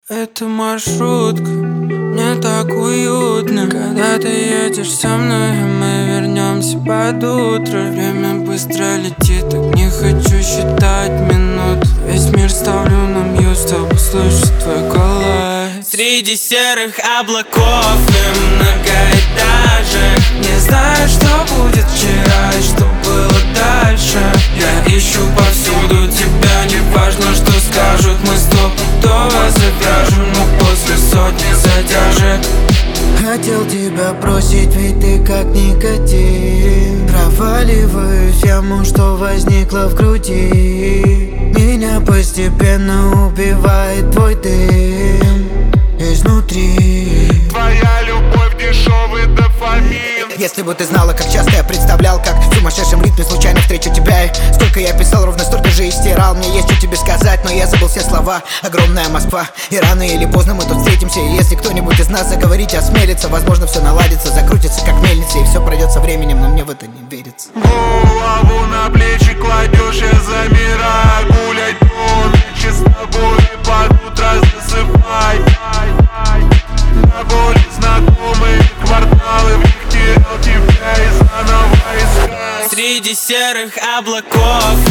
Это маршрутка, мне так уютно, когда ты едешь со мной, и мы вернемся под утро. Время быстро летит, так не хочу считать минут. Весь мир ставлю на мьют, чтобы слышать твой голос. Среди серых облаков и многоэтажек, не знаю, что будет вчера и что было дальше. Я ищу повсюду тебя, не важно, что скажут. Мы стопудово завяжем, но после сотни задержек. Хотел тебя бросить, ведь ты как никотин. Проваливаюсь в яму, что возникла в груди. Меня постепенно убивает твой дым изнутри. Твоя любовь, дешевый дофамин. Если бы ты знала, как часто я представлял, как в сумасшедшем ритме случайно встречу тебя. И сколько я писал, ровно столько же и стирал. Мне есть что тебе сказать, но я забыл все слова. Огромная Москва, и рано или поздно мы тут встретимся. И если кто-нибудь из нас заговорить осмелится, возможно, все наладится, закрутится как мельница, и все пройдет со временем, но мне в это не верится. Голову на плечи кладешь, я замираю. Гулять по ночи с тобой и под утро засыпай. На более знакомые кварталы, в них терял тебя и заново искать. Среди серых облаков